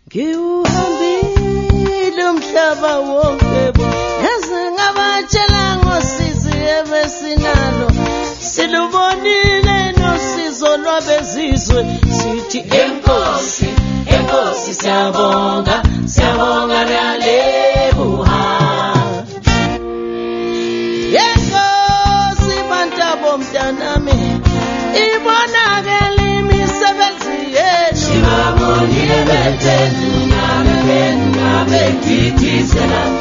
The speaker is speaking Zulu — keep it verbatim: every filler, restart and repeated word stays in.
ngiuhambile umhlaba wonke bo yaze ngabatshela ngosizi ebesinalo silubonile nosizo lwabezizwe sithi enkosi enkosi siyabonga siyabonga nalebuha enkosi bantabo mntanami ibonakele imisebenzi yethu sibabonile bethu ngabe ngabe ngithizela